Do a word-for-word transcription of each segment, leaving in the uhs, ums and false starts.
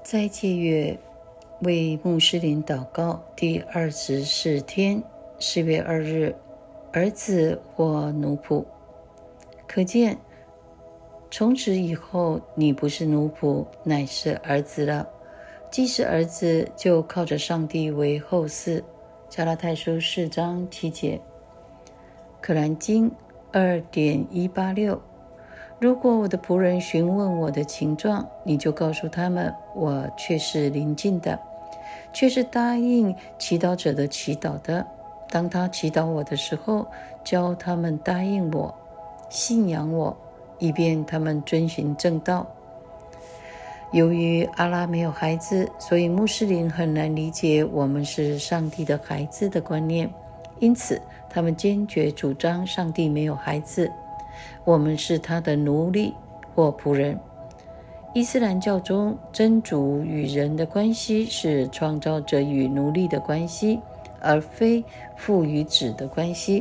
斋戒月为穆斯林祷告第二十四天，四月二日，儿子或奴仆。可见从此以后，你不是奴仆，乃是儿子了。既是儿子，就靠着上帝为后嗣。加拉太书四章七节。可兰经 二点一八六。如果我的仆人询问我的情状，你就告诉他们，我却是临近的，却是答应祈祷者的祈祷的。当他祈祷我的时候，教他们答应我，信仰我，以便他们遵循正道。由于阿拉没有孩子，所以穆斯林很难理解我们是上帝的孩子的观念，因此他们坚决主张上帝没有孩子，我们是他的奴隶或仆人。伊斯兰教中，真主与人的关系是创造者与奴隶的关系，而非父与子的关系。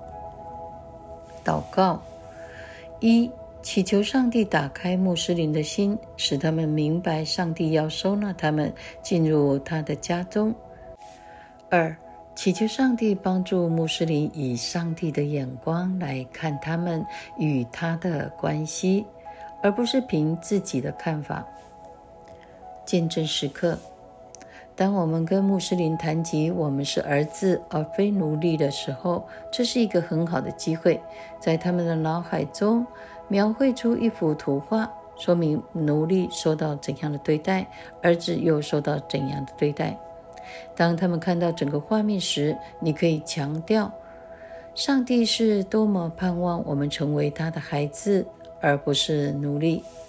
祷告：一、祈求上帝打开穆斯林的心，使他们明白上帝要收纳他们进入他的家中。二、祈求上帝帮助穆斯林以上帝的眼光来看他们与他的关系，而不是凭自己的看法。见证时刻：当我们跟穆斯林谈及我们是儿子而非奴隶的时候，这是一个很好的机会，在他们的脑海中描绘出一幅图画，说明奴隶受到怎样的对待，儿子又受到怎样的对待。当他们看到整个画面时，你可以强调，上帝是多么盼望我们成为他的孩子，而不是奴隶。